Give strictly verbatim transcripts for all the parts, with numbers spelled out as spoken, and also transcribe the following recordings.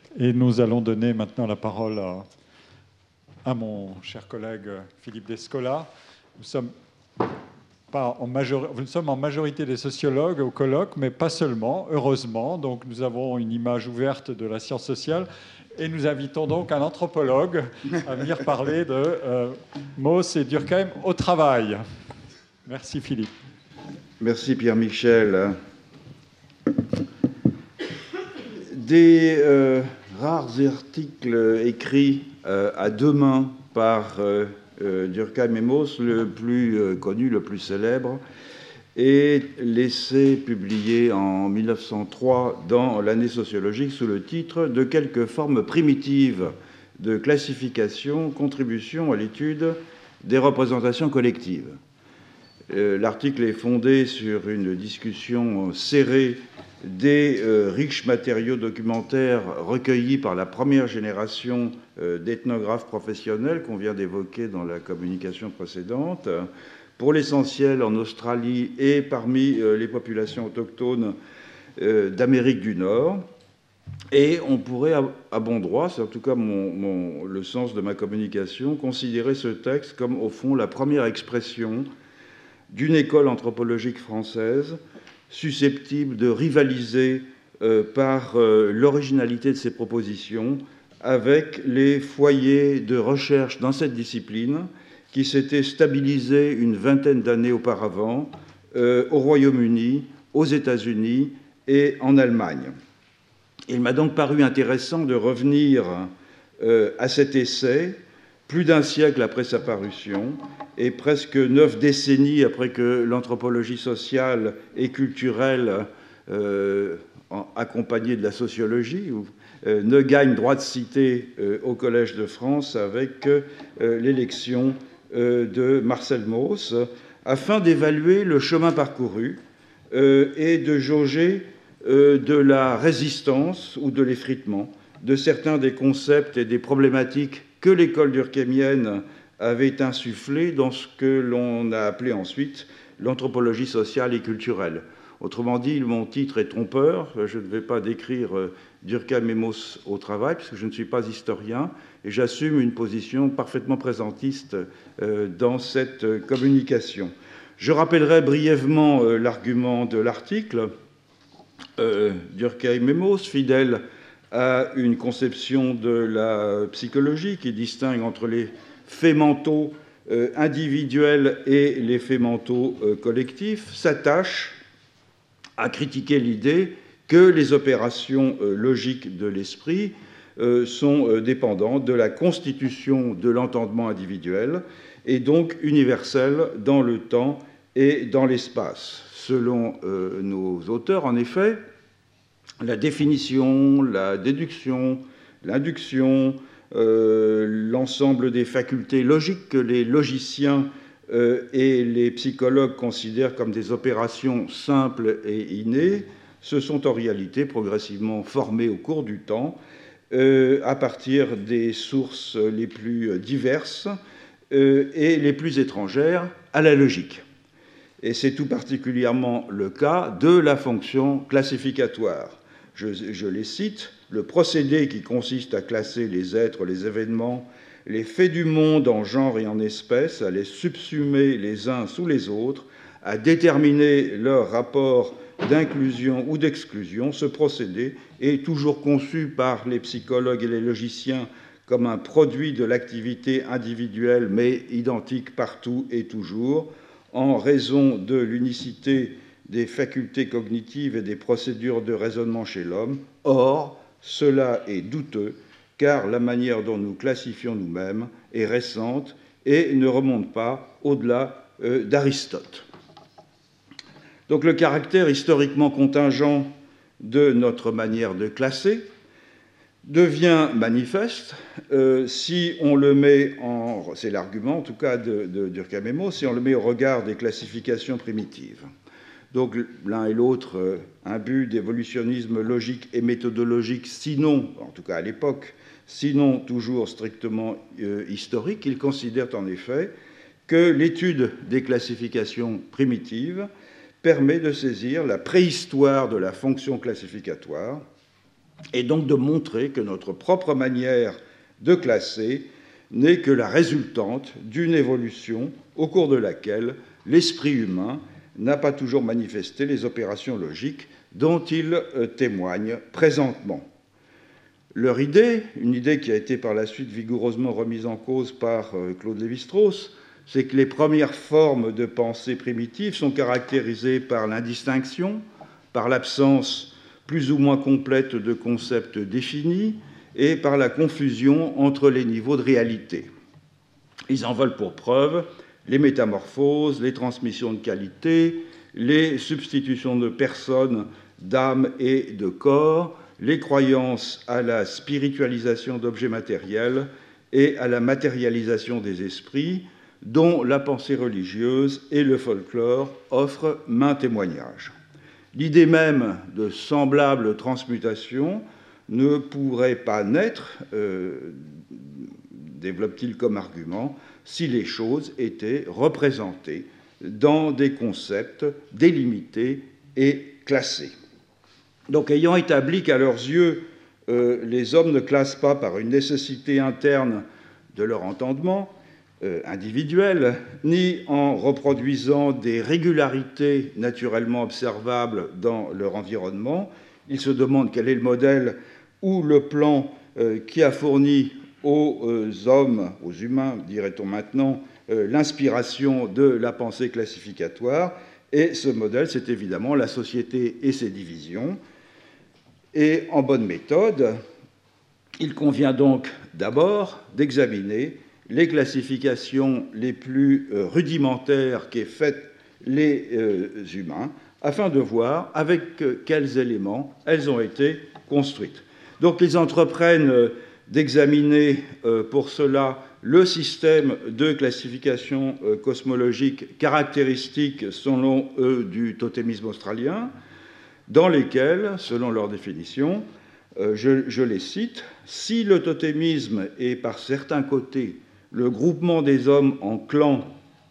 Et nous allons donner maintenant la parole à, à mon cher collègue Philippe Descola. Nous sommes, pas en major... nous sommes en majorité des sociologues au colloque, mais pas seulement, heureusement. Donc nous avons une image ouverte de la science sociale. Et nous invitons donc un anthropologue à venir parler de euh, Mauss et Durkheim au travail. Merci Philippe. Merci Pierre-Michel. Des euh, rares articles écrits euh, à deux mains par euh, euh, Durkheim et Mauss, le plus euh, connu, le plus célèbre, est l'essai publié en mille neuf cent trois dans l'année sociologique sous le titre « De quelques formes primitives de classification, contribution à l'étude des représentations collectives ». L'article est fondé sur une discussion serrée des euh, riches matériaux documentaires recueillis par la première génération euh, d'ethnographes professionnels qu'on vient d'évoquer dans la communication précédente, pour l'essentiel en Australie et parmi euh, les populations autochtones euh, d'Amérique du Nord. Et on pourrait, à, à bon droit, c'est en tout cas mon, mon, le sens de ma communication, considérer ce texte comme, au fond, la première expression d'une école anthropologique française susceptible de rivaliser euh, par euh, l'originalité de ses propositions avec les foyers de recherche dans cette discipline qui s'étaient stabilisés une vingtaine d'années auparavant euh, au Royaume-Uni, aux États-Unis et en Allemagne. Il m'a donc paru intéressant de revenir euh, à cet essai, plus d'un siècle après sa parution, et presque neuf décennies après que l'anthropologie sociale et culturelle, euh, accompagnée de la sociologie, euh, ne gagne droit de cité euh, au Collège de France avec euh, l'élection euh, de Marcel Mauss, afin d'évaluer le chemin parcouru euh, et de jauger euh, de la résistance ou de l'effritement de certains des concepts et des problématiques que l'école durkheimienne avait insufflé dans ce que l'on a appelé ensuite l'anthropologie sociale et culturelle. Autrement dit, mon titre est trompeur. Je ne vais pas décrire Durkheim et Mauss au travail, puisque je ne suis pas historien, et j'assume une position parfaitement présentiste dans cette communication. Je rappellerai brièvement l'argument de l'article. Euh, Durkheim et Mauss, fidèles à une conception de la psychologie qui distingue entre les faits mentaux euh, individuels et les faits mentaux euh, collectifs, s'attache à critiquer l'idée que les opérations euh, logiques de l'esprit euh, sont euh, dépendantes de la constitution de l'entendement individuel et donc universelles dans le temps et dans l'espace. Selon euh, nos auteurs, en effet, la définition, la déduction, l'induction, euh, l'ensemble des facultés logiques que les logiciens euh, et les psychologues considèrent comme des opérations simples et innées, se sont en réalité progressivement formées au cours du temps euh, à partir des sources les plus diverses euh, et les plus étrangères à la logique. Et c'est tout particulièrement le cas de la fonction classificatoire. Je, je les cite, le procédé qui consiste à classer les êtres, les événements, les faits du monde en genre et en espèces, à les subsumer les uns sous les autres, à déterminer leur rapport d'inclusion ou d'exclusion. Ce procédé est toujours conçu par les psychologues et les logiciens comme un produit de l'activité individuelle, mais identique partout et toujours, en raison de l'unicité des facultés cognitives et des procédures de raisonnement chez l'homme. Or, cela est douteux, car la manière dont nous classifions nous-mêmes est récente et ne remonte pas au-delà euh, d'Aristote. Donc le caractère historiquement contingent de notre manière de classer devient manifeste euh, si on le met en... c'est l'argument en tout cas de, de Durkheim et Mauss, si on le met au regard des classifications primitives. Donc l'un et l'autre euh, imbus d'évolutionnisme logique et méthodologique, sinon, en tout cas à l'époque, sinon toujours strictement euh, historique. Ils considèrent en effet que l'étude des classifications primitives permet de saisir la préhistoire de la fonction classificatoire et donc de montrer que notre propre manière de classer n'est que la résultante d'une évolution au cours de laquelle l'esprit humain n'a pas toujours manifesté les opérations logiques dont il témoigne présentement. Leur idée, une idée qui a été par la suite vigoureusement remise en cause par Claude Lévi-Strauss, c'est que les premières formes de pensée primitive sont caractérisées par l'indistinction, par l'absence plus ou moins complète de concepts définis et par la confusion entre les niveaux de réalité. Ils en veulent pour preuve les métamorphoses, les transmissions de qualité, les substitutions de personnes, d'âme et de corps, les croyances à la spiritualisation d'objets matériels et à la matérialisation des esprits, dont la pensée religieuse et le folklore offrent maint témoignage. L'idée même de semblable transmutation ne pourrait pas naître, euh, développe-t-il comme argument, si les choses étaient représentées dans des concepts délimités et classés. Donc, ayant établi qu'à leurs yeux, euh, les hommes ne classent pas par une nécessité interne de leur entendement euh, individuel, ni en reproduisant des régularités naturellement observables dans leur environnement, ils se demandent quel est le modèle ou le plan euh, qui a fourni aux euh, hommes, aux humains, dirait-on maintenant, euh, l'inspiration de la pensée classificatoire. Et ce modèle, c'est évidemment la société et ses divisions. Et en bonne méthode, il convient donc d'abord d'examiner les classifications les plus rudimentaires qu'aient faites les humains, afin de voir avec quels éléments elles ont été construites. Donc ils entreprennent d'examiner pour cela le système de classification cosmologique caractéristique, selon eux, du totémisme australien, dans lesquels, selon leur définition, je, je les cite, « Si le totémisme est par certains côtés le groupement des hommes en clans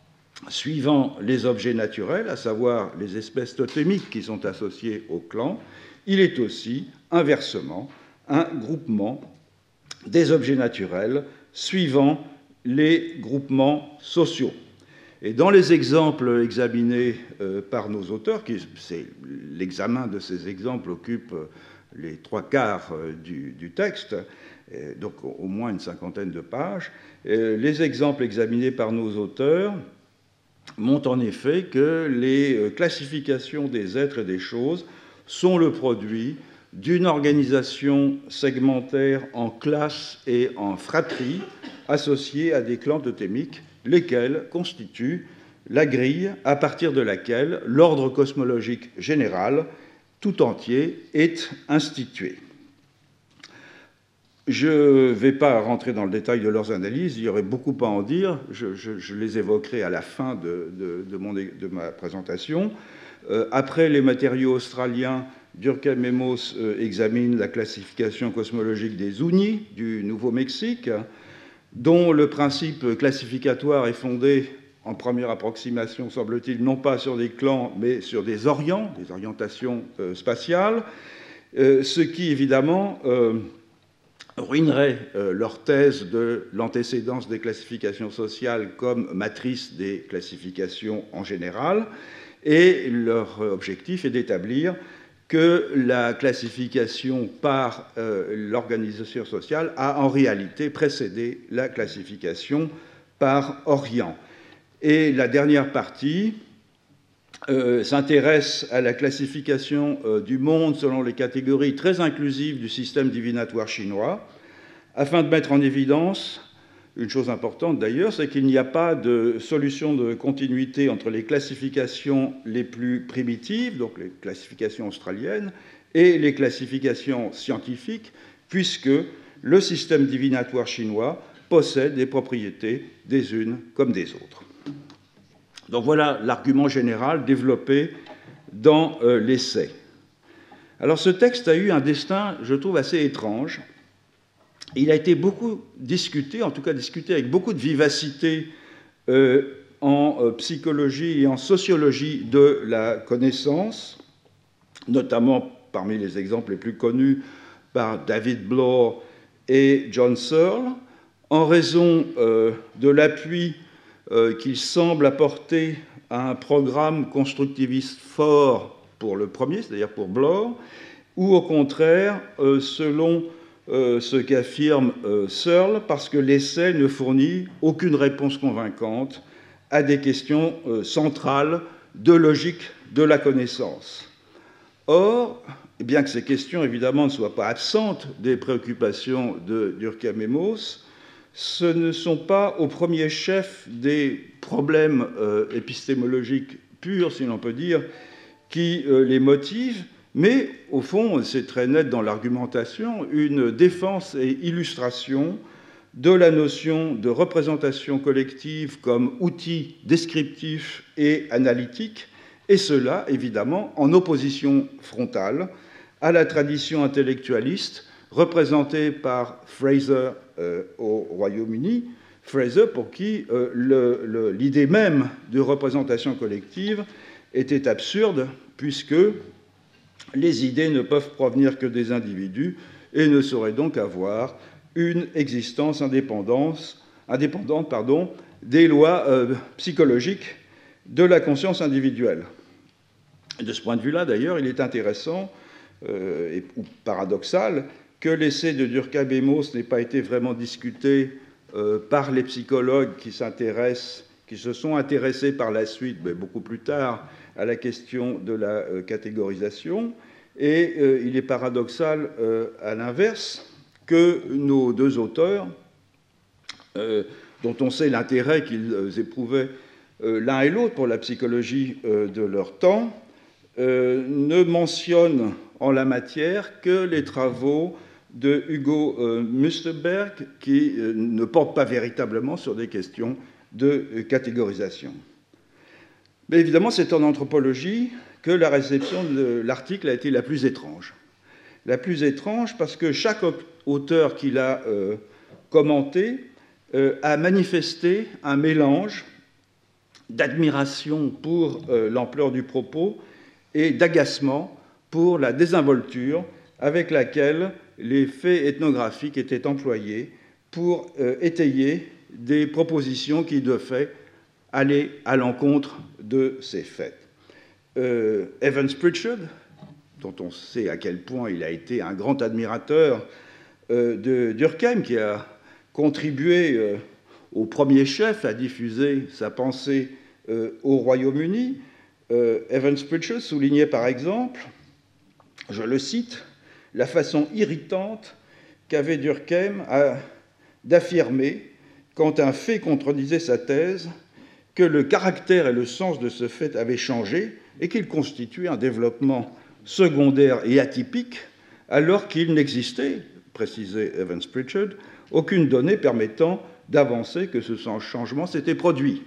suivant les objets naturels, à savoir les espèces totémiques qui sont associées au clan, il est aussi, inversement, un groupement des objets naturels suivant les groupements sociaux. » Et dans les exemples examinés euh, par nos auteurs, qui, c'est, l'examen de ces exemples occupe les trois quarts euh, du, du texte, et donc au moins une cinquantaine de pages, euh, les exemples examinés par nos auteurs montrent en effet que les classifications des êtres et des choses sont le produit d'une organisation segmentaire en classes et en fratries associées à des clans totémiques, lesquels constituent la grille à partir de laquelle l'ordre cosmologique général tout entier est institué. Je ne vais pas rentrer dans le détail de leurs analyses, il y aurait beaucoup à en dire, je, je, je les évoquerai à la fin de, de, de, mon, de ma présentation. Euh, après les matériaux australiens, Durkheim et Mauss euh, examinent la classification cosmologique des Zuni du Nouveau-Mexique, dont le principe classificatoire est fondé, en première approximation, semble-t-il, non pas sur des clans, mais sur des orients, des orientations euh, spatiales, euh, ce qui, évidemment, euh, ruinerait euh, leur thèse de l'antécédence des classifications sociales comme matrice des classifications en général, et leur objectif est d'établir que la classification par euh, l'organisation sociale a en réalité précédé la classification par Orient. Et la dernière partie euh, s'intéresse à la classification euh, du monde selon les catégories très inclusives du système divinatoire chinois, afin de mettre en évidence une chose importante d'ailleurs, c'est qu'il n'y a pas de solution de continuité entre les classifications les plus primitives, donc les classifications australiennes, et les classifications scientifiques, puisque le système divinatoire chinois possède des propriétés des unes comme des autres. Donc voilà l'argument général développé dans euh, l'essai. Alors ce texte a eu un destin, je trouve, assez étrange. Il a été beaucoup discuté, en tout cas discuté avec beaucoup de vivacité euh, en euh, psychologie et en sociologie de la connaissance, notamment parmi les exemples les plus connus par David Bloor et John Searle, en raison euh, de l'appui euh, qu'il semble apporter à un programme constructiviste fort pour le premier, c'est-à-dire pour Bloor, ou au contraire, euh, selon euh, ce qu'affirme euh, Searle, parce que l'essai ne fournit aucune réponse convaincante à des questions euh, centrales de logique de la connaissance. Or, bien que ces questions, évidemment, ne soient pas absentes des préoccupations de Durkheim et Mauss, ce ne sont pas au premier chef des problèmes euh, épistémologiques purs, si l'on peut dire, qui euh, les motivent, mais au fond, c'est très net dans l'argumentation, une défense et illustration de la notion de représentation collective comme outil descriptif et analytique, et cela, évidemment, en opposition frontale à la tradition intellectualiste représentée par Fraser euh, au Royaume-Uni, Fraser pour qui euh, l'idée même de représentation collective était absurde, puisque les idées ne peuvent provenir que des individus et ne sauraient donc avoir une existence indépendante, indépendante pardon, des lois euh, psychologiques de la conscience individuelle. De ce point de vue-là, d'ailleurs, il est intéressant euh, et, ou paradoxal que l'essai de Durkheim et Mauss n'ait pas été vraiment discuté euh, par les psychologues qui s'intéressent, qui se sont intéressés par la suite, mais beaucoup plus tard, à la question de la euh, catégorisation. Et euh, il est paradoxal, euh, à l'inverse, que nos deux auteurs, euh, dont on sait l'intérêt qu'ils éprouvaient euh, l'un et l'autre pour la psychologie euh, de leur temps, euh, ne mentionnent en la matière que les travaux de Hugo euh, Müsterberg, qui euh, ne portent pas véritablement sur des questions de euh, catégorisation. Mais évidemment, c'est en anthropologie que la réception de l'article a été la plus étrange. La plus étrange parce que chaque auteur qui l'a euh, commenté euh, a manifesté un mélange d'admiration pour euh, l'ampleur du propos et d'agacement pour la désinvolture avec laquelle les faits ethnographiques étaient employés pour euh, étayer des propositions qui, de fait, allaient à l'encontre de ces faits. Euh, Evans Pritchard, dont on sait à quel point il a été un grand admirateur euh, de Durkheim, qui a contribué euh, au premier chef à diffuser sa pensée euh, au Royaume-Uni, euh, Evans Pritchard soulignait par exemple, je le cite, la façon irritante qu'avait Durkheim d'affirmer, quand un fait contredisait sa thèse, que le caractère et le sens de ce fait avaient changé et qu'il constituait un développement secondaire et atypique, alors qu'il n'existait, précisait Evans Pritchard, aucune donnée permettant d'avancer que ce changement s'était produit.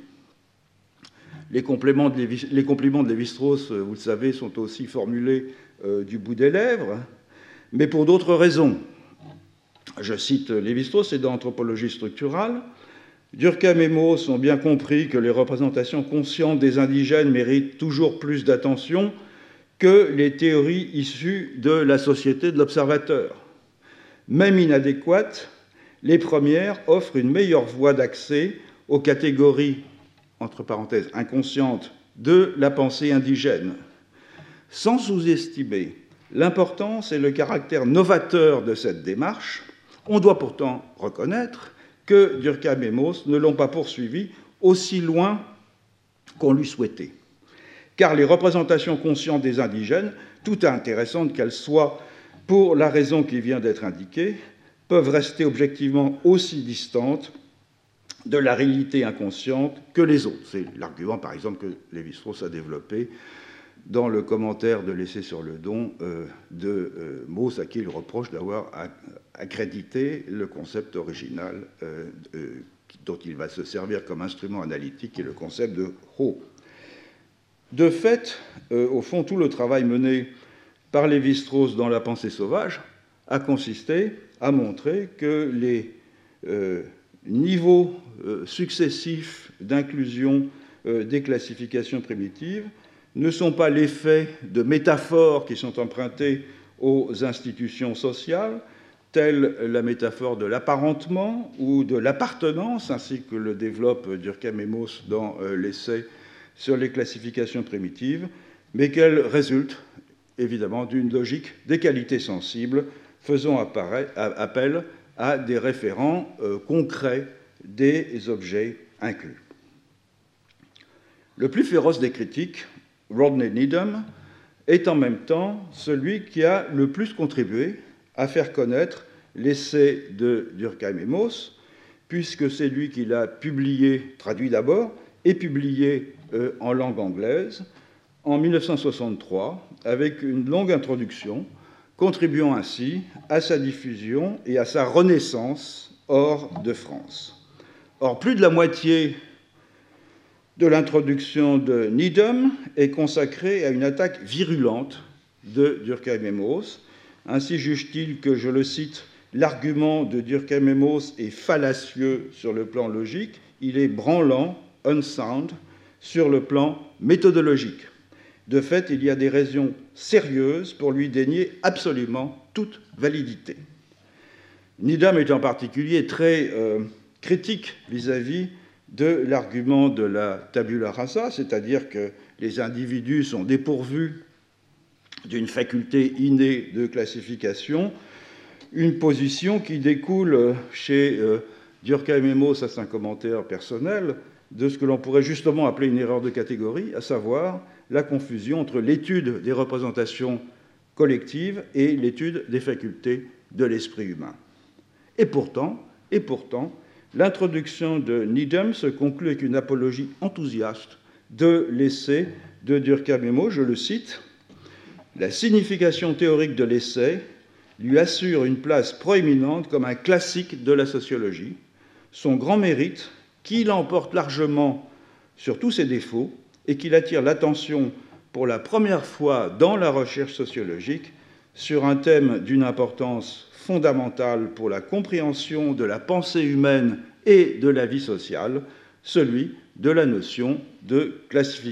Les compliments de Lévi-Strauss, vous le savez, sont aussi formulés euh, du bout des lèvres, mais pour d'autres raisons. Je cite Lévi-Strauss, c'est dans Anthropologie structurale. Durkheim et Mauss ont bien compris que les représentations conscientes des indigènes méritent toujours plus d'attention que les théories issues de la société de l'observateur. Même inadéquates, les premières offrent une meilleure voie d'accès aux catégories, entre parenthèses, inconscientes de la pensée indigène. Sans sous-estimer l'importance et le caractère novateur de cette démarche, on doit pourtant reconnaître que Durkheim et Mauss ne l'ont pas poursuivi aussi loin qu'on l'eût souhaité. Car les représentations conscientes des indigènes, tout intéressantes qu'elles soient pour la raison qui vient d'être indiquée, peuvent rester objectivement aussi distantes de la réalité inconsciente que les autres. C'est l'argument, par exemple, que Lévi-Strauss a développé dans le commentaire de l'essai sur le don euh, de euh, Mauss, à qui il reproche d'avoir accrédité le concept original euh, euh, dont il va se servir comme instrument analytique, qui est le concept de Ho. De fait, euh, au fond, tout le travail mené par Lévi-Strauss dans La pensée sauvage a consisté à montrer que les euh, niveaux euh, successifs d'inclusion euh, des classifications primitives ne sont pas l'effet de métaphores qui sont empruntées aux institutions sociales, telle la métaphore de l'apparentement ou de l'appartenance, ainsi que le développe Durkheim et Mauss dans l'essai sur les classifications primitives, mais qu'elle résulte évidemment d'une logique des qualités sensibles, faisant appel à des référents concrets des objets inclus. Le plus féroce des critiques, Rodney Needham, est en même temps celui qui a le plus contribué à faire connaître l'essai de Durkheim et Mauss, puisque c'est lui qui l'a publié, traduit d'abord, et publié euh, en langue anglaise en mille neuf cent soixante-trois, avec une longue introduction, contribuant ainsi à sa diffusion et à sa renaissance hors de France. Or, plus de la moitié de l'introduction de Needham est consacrée à une attaque virulente de Durkheim et Mauss. Ainsi juge-t-il que, je le cite, l'argument de Durkheim et Mauss est fallacieux sur le plan logique, il est branlant, unsound, sur le plan méthodologique. De fait, il y a des raisons sérieuses pour lui dénier absolument toute validité. Needham est en particulier très euh, critique vis-à-vis de l'argument de la tabula rasa, c'est-à-dire que les individus sont dépourvus d'une faculté innée de classification, une position qui découle chez euh, Durkheim et Mauss, à un commentaire personnel, de ce que l'on pourrait justement appeler une erreur de catégorie, à savoir la confusion entre l'étude des représentations collectives et l'étude des facultés de l'esprit humain. Et pourtant, et pourtant, l'introduction de Needham se conclut avec une apologie enthousiaste de l'essai de Durkheim et Mauss, je le cite, « La signification théorique de l'essai lui assure une place proéminente comme un classique de la sociologie. Son grand mérite, qui l'emporte largement sur tous ses défauts et qu'il attire l'attention pour la première fois dans la recherche sociologique sur un thème d'une importance fondamentale pour la compréhension de la pensée humaine et de la vie sociale, celui de la notion de classification. »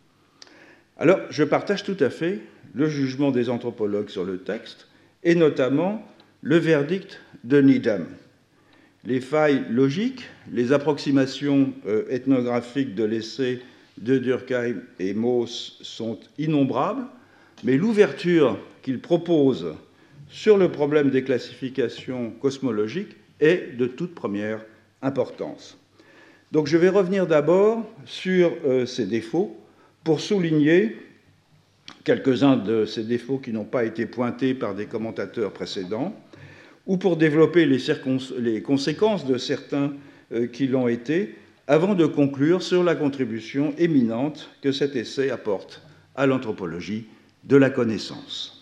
Alors, je partage tout à fait le jugement des anthropologues sur le texte, et notamment le verdict de Needham. Les failles logiques, les approximations euh, ethnographiques de l'essai de Durkheim et Mauss sont innombrables, mais l'ouverture qu'il propose sur le problème des classifications cosmologiques est de toute première importance. Donc je vais revenir d'abord sur euh, ces défauts pour souligner quelques-uns de ces défauts qui n'ont pas été pointés par des commentateurs précédents, ou pour développer les, les conséquences de certains euh, qui l'ont été, avant de conclure sur la contribution éminente que cet essai apporte à l'anthropologie de la connaissance.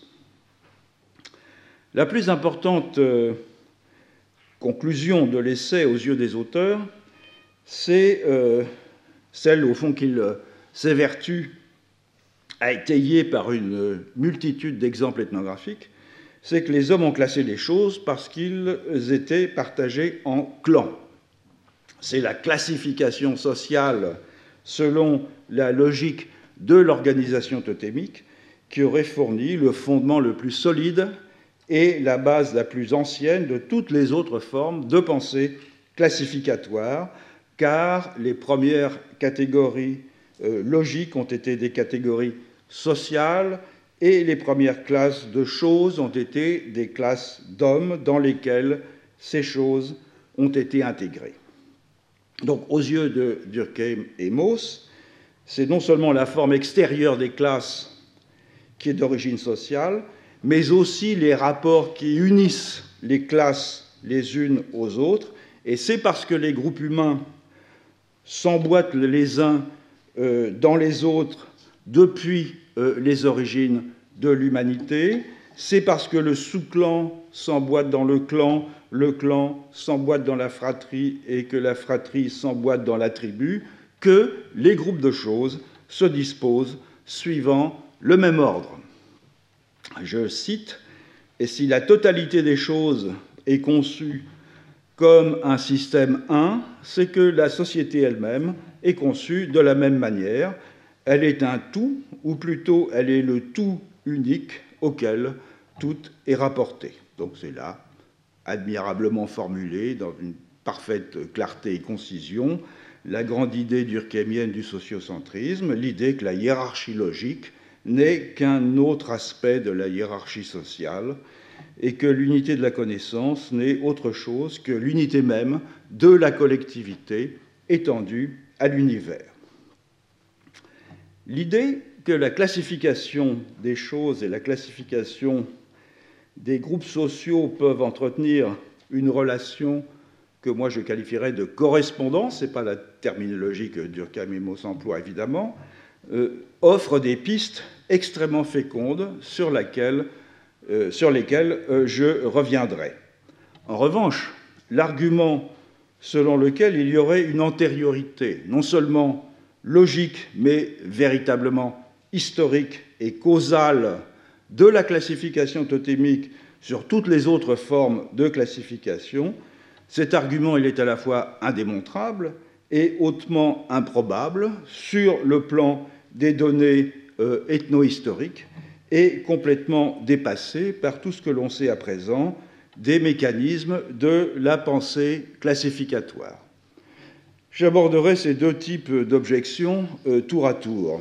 La plus importante euh, conclusion de l'essai aux yeux des auteurs, c'est euh, celle, au fond, qu'il euh, s'évertue à étayer par une multitude d'exemples ethnographiques, c'est que les hommes ont classé les choses parce qu'ils étaient partagés en clans. C'est la classification sociale selon la logique de l'organisation totémique qui aurait fourni le fondement le plus solide et la base la plus ancienne de toutes les autres formes de pensée classificatoire, car les premières catégories euh, logiques ont été des catégories sociales et les premières classes de choses ont été des classes d'hommes dans lesquelles ces choses ont été intégrées. Donc, aux yeux de Durkheim et Mauss, c'est non seulement la forme extérieure des classes qui est d'origine sociale, mais aussi les rapports qui unissent les classes les unes aux autres, et c'est parce que les groupes humains s'emboîtent les uns euh, dans les autres depuis euh, les origines de l'humanité, c'est parce que le sous-clan s'emboîte dans le clan, le clan s'emboîte dans la fratrie et que la fratrie s'emboîte dans la tribu, que les groupes de choses se disposent suivant le même ordre. Je cite, « Et si la totalité des choses est conçue comme un système un, c'est que la société elle-même est conçue de la même manière. Elle est un tout, ou plutôt elle est le tout unique auquel tout est rapporté. Donc c'est là, admirablement formulé, dans une parfaite clarté et concision, la grande idée durkheimienne du sociocentrisme, l'idée que la hiérarchie logique n'est qu'un autre aspect de la hiérarchie sociale et que l'unité de la connaissance n'est autre chose que l'unité même de la collectivité étendue à l'univers. L'idée que la classification des choses et la classification des groupes sociaux peuvent entretenir une relation que moi je qualifierais de correspondance, ce n'est pas la terminologie que Durkheim et Mauss emploient évidemment, euh, offre des pistes extrêmement fécondes sur, laquelle, euh, sur lesquelles euh, je reviendrai. En revanche, l'argument selon lequel il y aurait une antériorité, non seulement logique, mais véritablement historique et causale de la classification totémique sur toutes les autres formes de classification, cet argument il est à la fois indémontrable et hautement improbable sur le plan des données euh, ethno-historiques et complètement dépassé par tout ce que l'on sait à présent des mécanismes de la pensée classificatoire. J'aborderai ces deux types d'objections euh, tour à tour.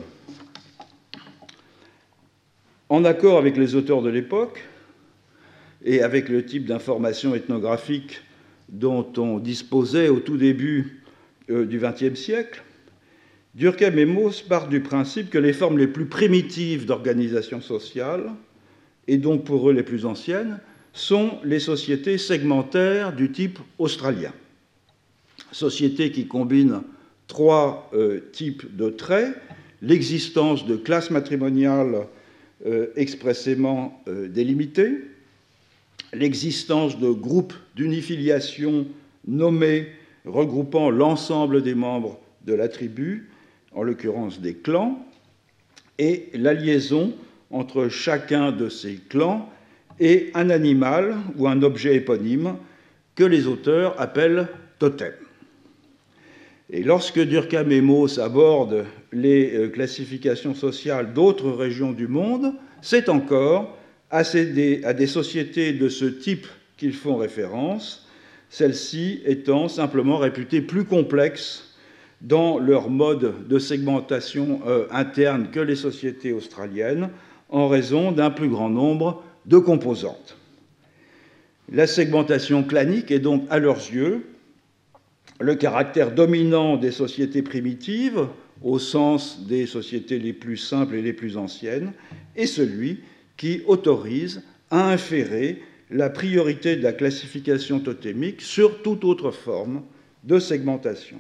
En accord avec les auteurs de l'époque et avec le type d'information ethnographique dont on disposait au tout début euh, du vingtième siècle, Durkheim et Mauss partent du principe que les formes les plus primitives d'organisation sociale, et donc pour eux les plus anciennes, sont les sociétés segmentaires du type australien. Sociétés qui combinent trois euh, types de traits, l'existence de classes matrimoniales euh, expressément euh, délimitées, l'existence de groupes d'unifiliation nommés regroupant l'ensemble des membres de la tribu, en l'occurrence des clans, et la liaison entre chacun de ces clans et un animal ou un objet éponyme que les auteurs appellent totem. Et lorsque Durkheim et Mauss abordent les classifications sociales d'autres régions du monde, c'est encore à des, à des sociétés de ce type qu'ils font référence, celles-ci étant simplement réputées plus complexes dans leur mode de segmentation euh, interne que les sociétés australiennes, en raison d'un plus grand nombre de composantes. La segmentation clanique est donc, à leurs yeux, le caractère dominant des sociétés primitives, au sens des sociétés les plus simples et les plus anciennes, et celui qui autorise à inférer la priorité de la classification totémique sur toute autre forme de segmentation.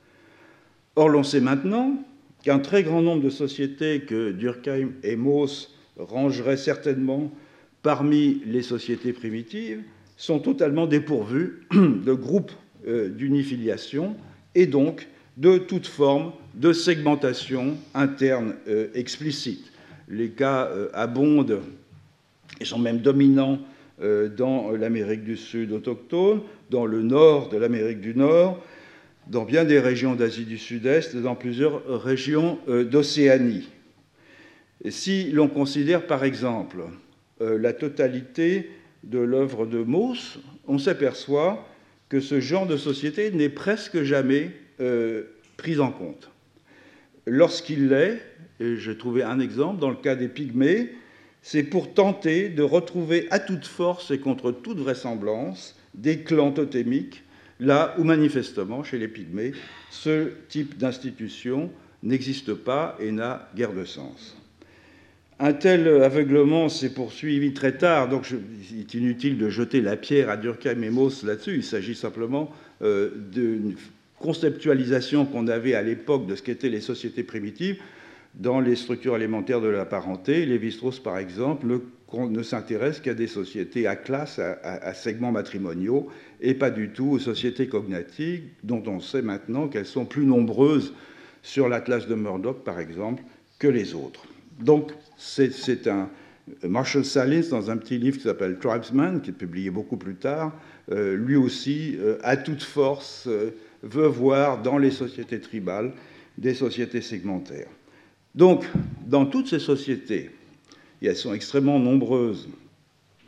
Or, l'on sait maintenant qu'un très grand nombre de sociétés que Durkheim et Mauss rangeraient certainement parmi les sociétés primitives sont totalement dépourvues de groupes euh, d'unifiliation et donc de toute forme de segmentation interne euh, explicite. Les cas euh, abondent et sont même dominants euh, dans l'Amérique du Sud autochtone, dans le nord de l'Amérique du Nord, dans bien des régions d'Asie du Sud-Est et dans plusieurs régions euh, d'Océanie. Et si l'on considère par exemple euh, la totalité de l'œuvre de Mauss, on s'aperçoit que ce genre de société n'est presque jamais euh, pris en compte. Lorsqu'il l'est, et j'ai trouvé un exemple, dans le cas des Pygmées, c'est pour tenter de retrouver à toute force et contre toute vraisemblance des clans totémiques, là où manifestement, chez les Pygmées, ce type d'institution n'existe pas et n'a guère de sens. Un tel aveuglement s'est poursuivi très tard, donc je, il est inutile de jeter la pierre à Durkheim et Mauss là-dessus, il s'agit simplement euh, d'une conceptualisation qu'on avait à l'époque de ce qu'étaient les sociétés primitives dans les structures élémentaires de la parenté. Lévi-Strauss, par exemple, ne, ne s'intéresse qu'à des sociétés à classes, à, à, à segments matrimoniaux, et pas du tout aux sociétés cognitives, dont on sait maintenant qu'elles sont plus nombreuses sur l'Atlas de Murdoch, par exemple, que les autres. Donc, c'est, c'est un... Marshall Salins, dans un petit livre qui s'appelle Tribesman, qui est publié beaucoup plus tard, euh, lui aussi, euh, à toute force, euh, veut voir dans les sociétés tribales des sociétés segmentaires. Donc, dans toutes ces sociétés, et elles sont extrêmement nombreuses,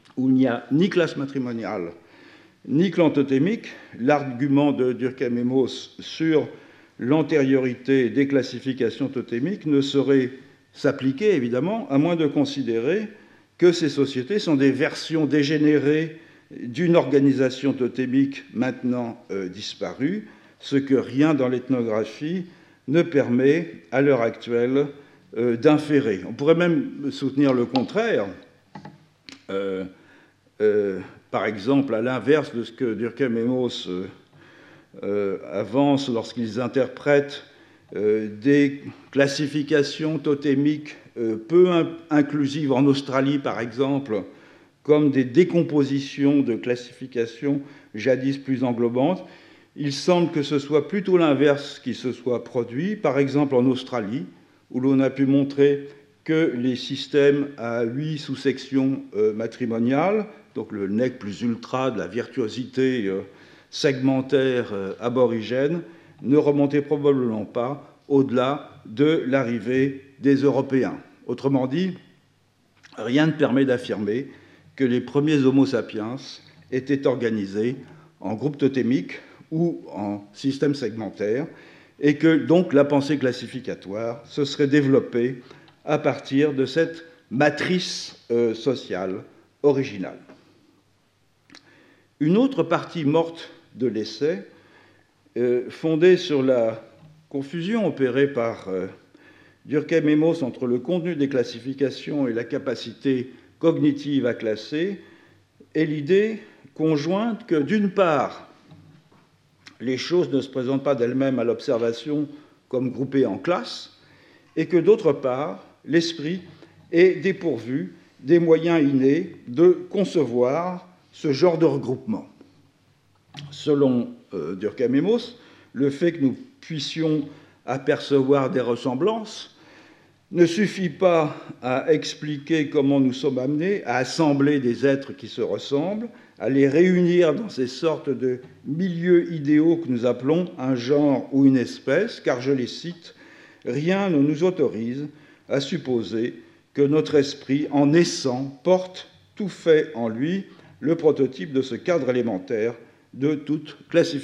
où il n'y a ni classe matrimoniale, ni clan totémique, l'argument de Durkheim et Mauss sur l'antériorité des classifications totémiques ne saurait s'appliquer, évidemment, à moins de considérer que ces sociétés sont des versions dégénérées d'une organisation totémique maintenant euh, disparue, ce que rien dans l'ethnographie ne permet à l'heure actuelle euh, d'inférer. On pourrait même soutenir le contraire, euh, euh, par exemple, à l'inverse de ce que Durkheim et Mauss euh, euh, avancent lorsqu'ils interprètent euh, des classifications totémiques euh, peu inclusives en Australie, par exemple, comme des décompositions de classifications jadis plus englobantes. Il semble que ce soit plutôt l'inverse qui se soit produit, par exemple en Australie, où l'on a pu montrer que les systèmes à huit sous-sections euh, matrimoniales, donc le nec plus ultra de la virtuosité euh, segmentaire euh, aborigène, ne remontaient probablement pas au-delà de l'arrivée des Européens. Autrement dit, rien ne permet d'affirmer que les premiers Homo sapiens étaient organisés en groupes totémiques ou en systèmes segmentaires, et que donc la pensée classificatoire se serait développée à partir de cette matrice euh, sociale originale. Une autre partie morte de l'essai, euh, fondée sur la confusion opérée par euh, Durkheim et Mauss entre le contenu des classifications et la capacité cognitive à classer, est l'idée conjointe que, d'une part, les choses ne se présentent pas d'elles-mêmes à l'observation comme groupées en classes, et que, d'autre part, l'esprit est dépourvu des moyens innés de concevoir ce genre de regroupement. Selon euh, Durkheim et Mauss, le fait que nous puissions apercevoir des ressemblances ne suffit pas à expliquer comment nous sommes amenés à assembler des êtres qui se ressemblent, à les réunir dans ces sortes de milieux idéaux que nous appelons un genre ou une espèce, car, je les cite, « rien ne nous autorise à supposer que notre esprit, en naissant, porte tout fait en lui le prototype de ce cadre élémentaire de toute classification. »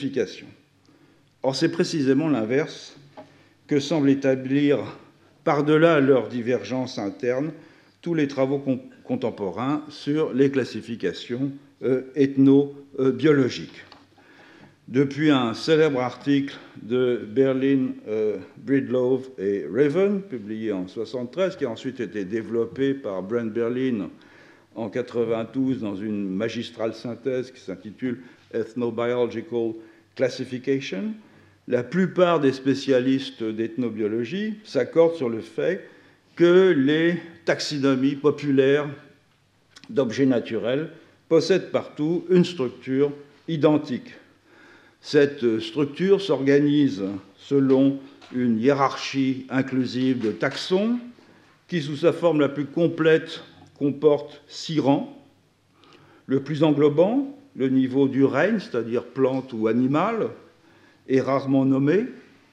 Or, c'est précisément l'inverse que semble établir, par-delà leurs divergences internes, tous les travaux contemporains sur les classifications euh, ethno-biologiques. Depuis un célèbre article de Berlin, euh, Breedlove et Raven, publié en mille neuf cent soixante-treize, qui a ensuite été développé par Brent Berlin en mille neuf cent quatre-vingt-douze dans une magistrale synthèse qui s'intitule Ethnobiological Classification, la plupart des spécialistes d'ethnobiologie s'accordent sur le fait que les taxinomies populaires d'objets naturels possèdent partout une structure identique. Cette structure s'organise selon une hiérarchie inclusive de taxons qui, sous sa forme la plus complète, comporte six rangs. Le plus englobant, le niveau du règne, c'est-à-dire plante ou animal, est rarement nommé.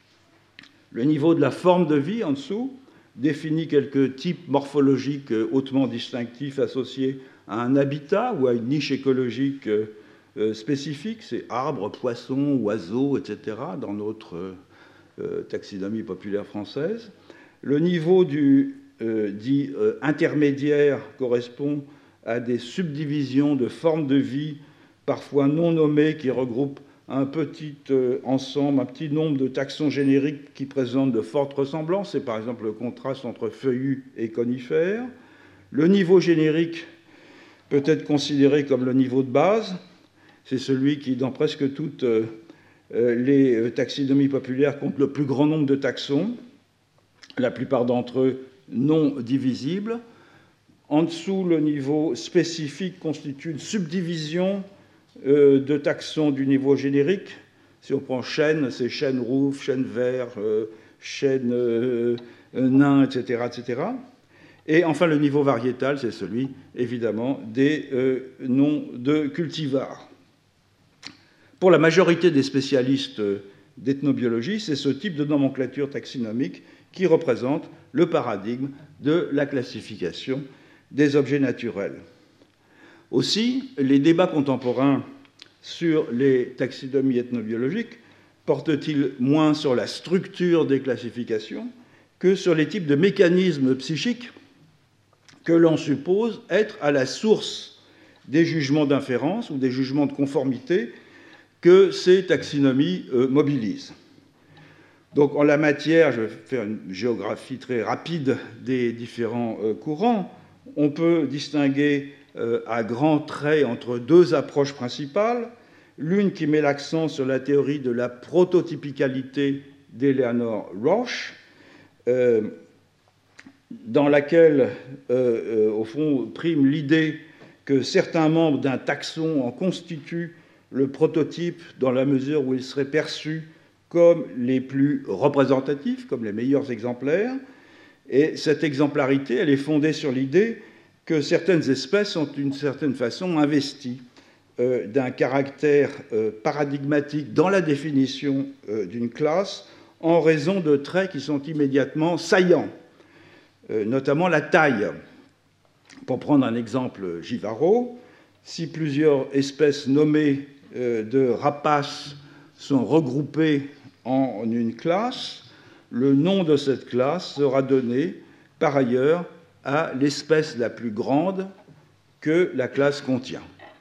Le niveau de la forme de vie, en dessous, définit quelques types morphologiques hautement distinctifs associés à un habitat ou à une niche écologique spécifique. C'est arbres, poissons, oiseaux, et cetera, dans notre taxinomie populaire française. Le niveau du euh, dit euh, intermédiaire correspond à des subdivisions de formes de vie, parfois non nommées, qui regroupent un petit euh, ensemble, un petit nombre de taxons génériques qui présentent de fortes ressemblances. C'est par exemple le contraste entre feuillus et conifères. Le niveau générique peut être considéré comme le niveau de base. C'est celui qui, dans presque toutes euh, les taxonomies populaires, compte le plus grand nombre de taxons, la plupart d'entre eux non divisibles. En dessous, le niveau spécifique constitue une subdivision euh, de taxons du niveau générique. Si on prend chêne, c'est chêne rouf, chêne vert, euh, chêne euh, nain, et cetera, et cetera. Et enfin, le niveau variétal, c'est celui, évidemment, des euh, noms de cultivars. Pour la majorité des spécialistes d'ethnobiologie, c'est ce type de nomenclature taxinomique qui représente le paradigme de la classification des objets naturels. Aussi, les débats contemporains sur les taxinomies ethnobiologiques portent-ils moins sur la structure des classifications que sur les types de mécanismes psychiques que l'on suppose être à la source des jugements d'inférence ou des jugements de conformité que ces taxinomies euh, mobilisent. Donc, en la matière, je vais faire une géographie très rapide des différents euh, courants. On peut distinguer euh, à grands traits entre deux approches principales. L'une qui met l'accent sur la théorie de la prototypicalité d'Eleanor Roche, euh, dans laquelle, euh, euh, au fond, prime l'idée que certains membres d'un taxon en constituent le prototype dans la mesure où ils seraient perçus comme les plus représentatifs, comme les meilleurs exemplaires. Et cette exemplarité, elle est fondée sur l'idée que certaines espèces sont d'une certaine façon investies euh, d'un caractère euh, paradigmatique dans la définition euh, d'une classe en raison de traits qui sont immédiatement saillants, euh, notamment la taille. Pour prendre un exemple Givaro, si plusieurs espèces nommées euh, de rapaces sont regroupées en une classe, le nom de cette classe sera donné par ailleurs à l'espèce la plus grande que la classe contient.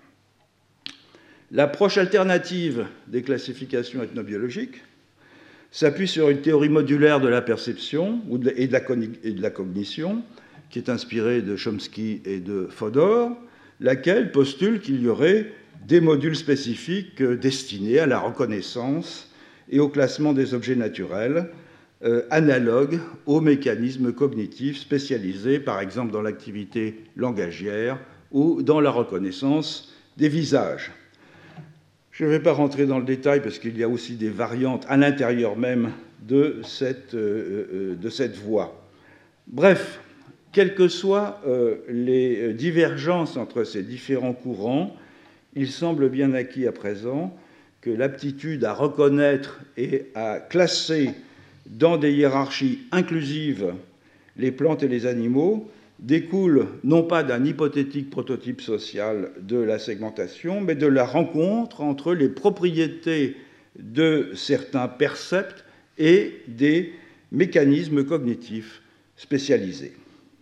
L'approche alternative des classifications ethnobiologiques s'appuie sur une théorie modulaire de la perception et de la cognition, qui est inspirée de Chomsky et de Fodor, laquelle postule qu'il y aurait des modules spécifiques destinés à la reconnaissance et au classement des objets naturels, euh, analogues aux mécanismes cognitifs spécialisés, par exemple dans l'activité langagière ou dans la reconnaissance des visages. Je ne vais pas rentrer dans le détail parce qu'il y a aussi des variantes à l'intérieur même de cette, euh, de cette voie. Bref, quelles que soient euh, les divergences entre ces différents courants, il semble bien acquis à présent que l'aptitude à reconnaître et à classer dans des hiérarchies inclusives les plantes et les animaux découle non pas d'un hypothétique prototype social de la segmentation, mais de la rencontre entre les propriétés de certains percepts et des mécanismes cognitifs spécialisés.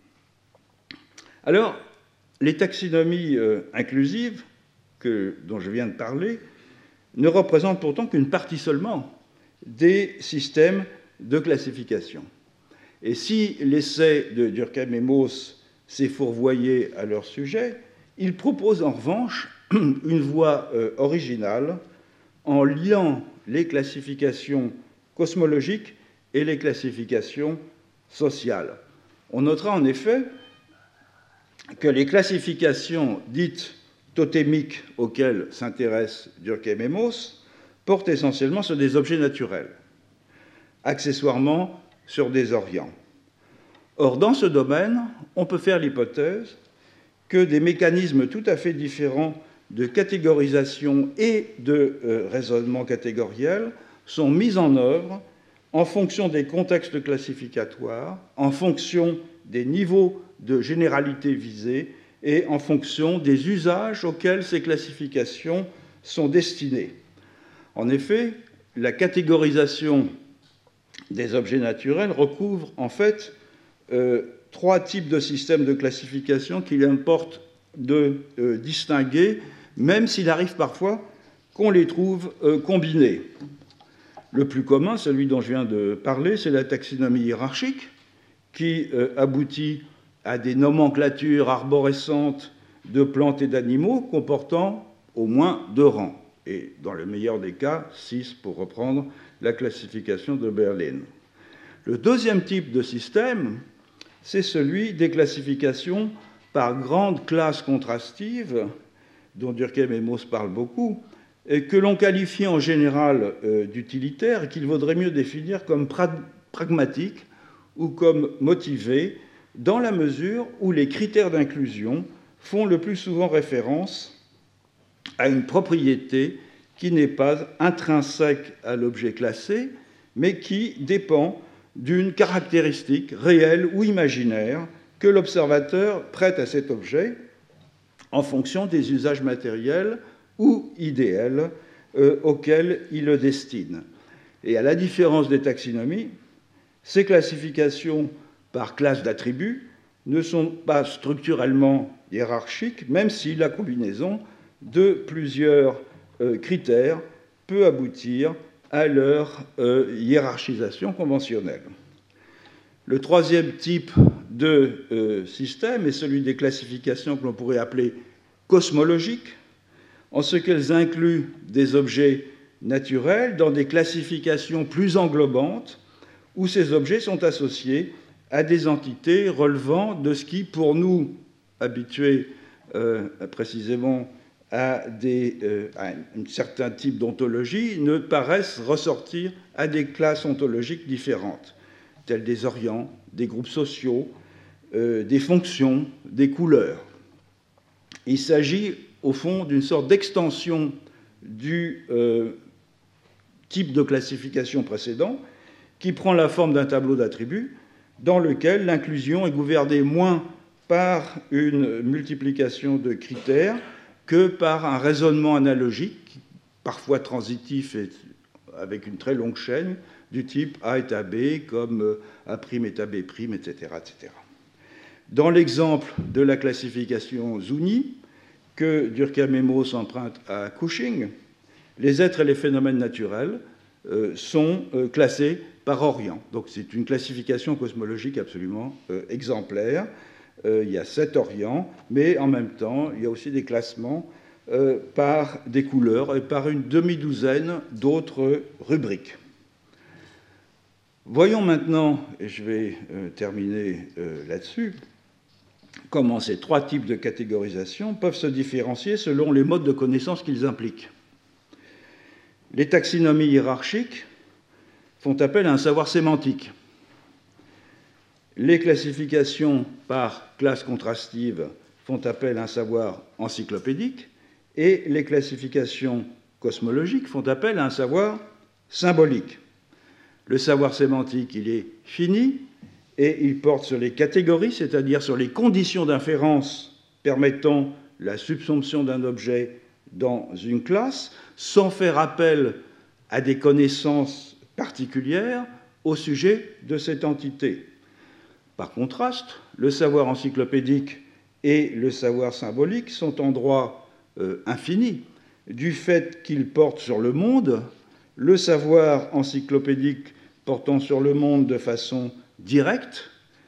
Alors, les taxonomies euh, inclusives que, dont je viens de parler ne représentent pourtant qu'une partie seulement des systèmes de classification. Et si l'essai de Durkheim et Mauss s'est fourvoyé à leur sujet, il propose en revanche une voie euh, originale en liant les classifications cosmologiques et les classifications sociales. On notera en effet que les classifications dites totémiques auxquelles s'intéressent Durkheim et Mauss portent essentiellement sur des objets naturels, accessoirement sur des orients. Or, dans ce domaine, on peut faire l'hypothèse que des mécanismes tout à fait différents de catégorisation et de euh, raisonnement catégoriel sont mis en œuvre en fonction des contextes classificatoires, en fonction des niveaux de généralité visés et en fonction des usages auxquels ces classifications sont destinées. En effet, la catégorisation des objets naturels recouvre en fait euh, trois types de systèmes de classification qu'il importe de euh, distinguer, même s'il arrive parfois qu'on les trouve euh, combinés. Le plus commun, celui dont je viens de parler, c'est la taxinomie hiérarchique, qui euh, aboutit à des nomenclatures arborescentes de plantes et d'animaux comportant au moins deux rangs, et dans le meilleur des cas, six pour reprendre la classification de Berlin. Le deuxième type de système, c'est celui des classifications par grandes classes contrastives, dont Durkheim et Mauss parlent beaucoup, et que l'on qualifie en général euh, d'utilitaires et qu'il vaudrait mieux définir comme pra pragmatiques ou comme motivés, dans la mesure où les critères d'inclusion font le plus souvent référence à une propriété qui n'est pas intrinsèque à l'objet classé, mais qui dépend d'une caractéristique réelle ou imaginaire que l'observateur prête à cet objet en fonction des usages matériels ou idéels euh, auxquels il le destine. Et à la différence des taxonomies, ces classifications par classe d'attributs ne sont pas structurellement hiérarchiques, même si la combinaison de plusieurs euh, critères peut aboutir à leur euh, hiérarchisation conventionnelle. Le troisième type de euh, système est celui des classifications que l'on pourrait appeler cosmologiques, en ce qu'elles incluent des objets naturels dans des classifications plus englobantes, où ces objets sont associés à des entités relevant de ce qui, pour nous, habitués euh, précisément à, des, euh, à un certain type d'ontologie, ne paraissent ressortir à des classes ontologiques différentes, telles des orients, des groupes sociaux, euh, des fonctions, des couleurs. Il s'agit, au fond, d'une sorte d'extension du euh, type de classification précédent, qui prend la forme d'un tableau d'attributs, dans lequel l'inclusion est gouvernée moins par une multiplication de critères que par un raisonnement analogique, parfois transitif et avec une très longue chaîne, du type A est à B, comme A' est à B', et cetera, et cetera. Dans l'exemple de la classification Zuni, que Durkheim et Mauss empruntent à Cushing, les êtres et les phénomènes naturels euh, sont euh, classés par Orient. Donc c'est une classification cosmologique absolument euh, exemplaire. Euh, il y a sept Orients, mais en même temps, il y a aussi des classements euh, par des couleurs et par une demi-douzaine d'autres rubriques. Voyons maintenant, et je vais euh, terminer euh, là-dessus, comment ces trois types de catégorisation peuvent se différencier selon les modes de connaissance qu'ils impliquent. Les taxonomies hiérarchiques font appel à un savoir sémantique. Les classifications par classe contrastive font appel à un savoir encyclopédique, et les classifications cosmologiques font appel à un savoir symbolique. Le savoir sémantique, il est fini, et il porte sur les catégories, c'est-à-dire sur les conditions d'inférence permettant la subsumption d'un objet dans une classe, sans faire appel à des connaissances particulières au sujet de cette entité. Par contraste, le savoir encyclopédique et le savoir symbolique sont en droit euh, infini, du fait qu'ils portent sur le monde, le savoir encyclopédique portant sur le monde de façon directe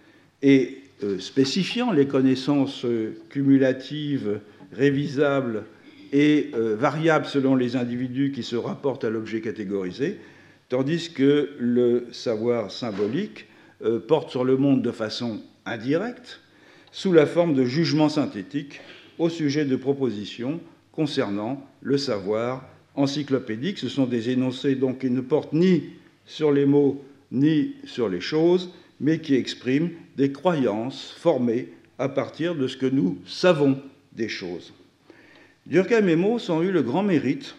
et euh, spécifiant les connaissances euh, cumulatives, révisables et euh, variables selon les individus qui se rapportent à l'objet catégorisé, tandis que le savoir symbolique euh, porte sur le monde de façon indirecte, sous la forme de jugements synthétiques au sujet de propositions concernant le savoir encyclopédique. Ce sont des énoncés donc qui ne portent ni sur les mots ni sur les choses, mais qui expriment des croyances formées à partir de ce que nous savons des choses. Durkheim et Mauss ont eu le grand mérite,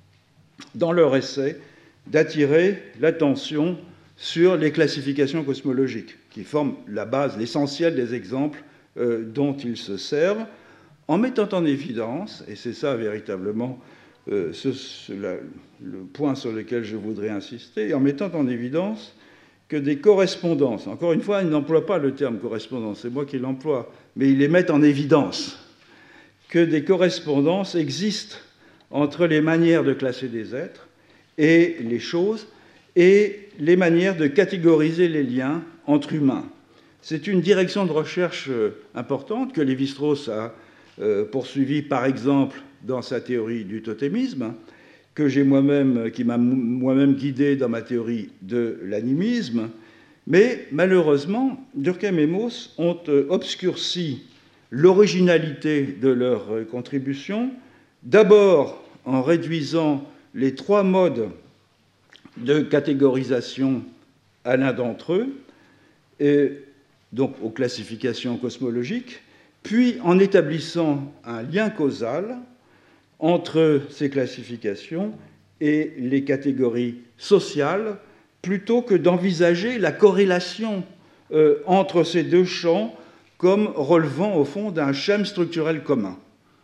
dans leur essai, d'attirer l'attention sur les classifications cosmologiques, qui forment la base, l'essentiel des exemples euh, dont ils se servent, en mettant en évidence, et c'est ça véritablement euh, ce, ce, la, le point sur lequel je voudrais insister, en mettant en évidence que des correspondances, encore une fois, ils n'emploient pas le terme correspondance, c'est moi qui l'emploie, mais ils les mettent en évidence, que des correspondances existent entre les manières de classer des êtres et les choses, et les manières de catégoriser les liens entre humains. C'est une direction de recherche importante que Lévi-Strauss a euh, poursuivie, par exemple, dans sa théorie du totémisme, que j'ai moi-même, qui m'a moi-même guidé dans ma théorie de l'animisme. Mais malheureusement, Durkheim et Mauss ont obscurci l'originalité de leur contribution, d'abord en réduisant les trois modes de catégorisation à l'un d'entre eux, et donc aux classifications cosmologiques, puis en établissant un lien causal entre ces classifications et les catégories sociales, plutôt que d'envisager la corrélation euh, entre ces deux champs comme relevant au fond d'un schème structurel commun.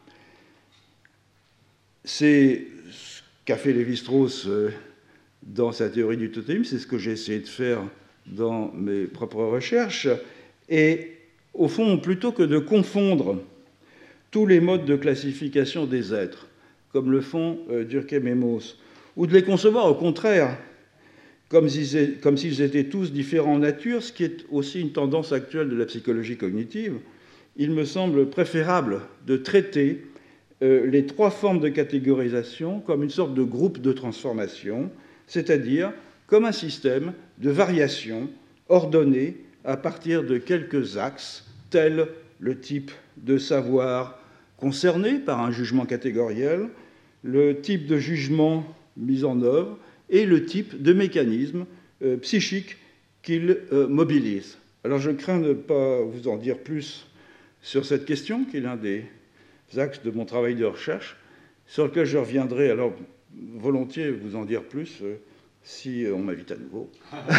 c'est ce qu'a fait Lévi-Strauss euh, dans sa théorie du totémisme, c'est ce que j'ai essayé de faire dans mes propres recherches. Et au fond, plutôt que de confondre tous les modes de classification des êtres, comme le font euh, Durkheim et Mauss, ou de les concevoir au contraire, comme s'ils, comme s'ils étaient tous différents en nature, ce qui est aussi une tendance actuelle de la psychologie cognitive, il me semble préférable de traiter euh, les trois formes de catégorisation comme une sorte de groupe de transformation, c'est-à-dire comme un système de variations ordonnées à partir de quelques axes, tels le type de savoir concerné par un jugement catégoriel, le type de jugement mis en œuvre et le type de mécanisme euh, psychique qu'il euh, mobilise. Alors je crains de ne pas vous en dire plus sur cette question, qui est l'un des axes de mon travail de recherche, sur lequel je reviendrai alors volontiers vous en dire plus euh, si on m'invite à nouveau.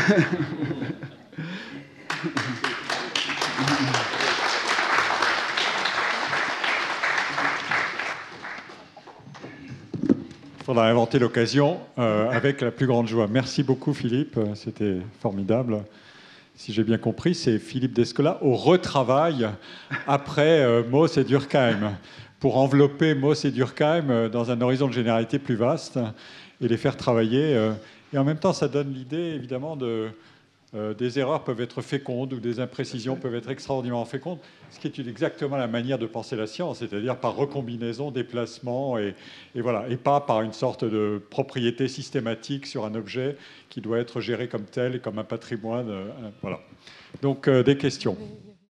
Il faudra inventer l'occasion euh, avec la plus grande joie. Merci beaucoup, Philippe. C'était formidable. Si j'ai bien compris, c'est Philippe Descola au retravail après euh, Mauss et Durkheim, pour envelopper Mauss et Durkheim dans un horizon de généralité plus vaste et les faire travailler. Euh, et en même temps, ça donne l'idée, évidemment, de... Euh, des erreurs peuvent être fécondes ou des imprécisions peuvent être extraordinairement fécondes, ce qui est exactement la manière de penser la science, c'est-à-dire par recombinaison, déplacement, et, et, voilà, et pas par une sorte de propriété systématique sur un objet qui doit être géré comme tel et comme un patrimoine. Euh, voilà. Donc, euh, des questions.